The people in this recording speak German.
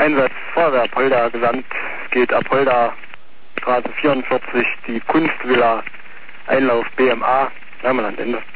Einsatz Feuerwehr Apolda gesandt. Es geht Apolda, Straße 44, die Kunstvilla, Einlauf BMA, Ende.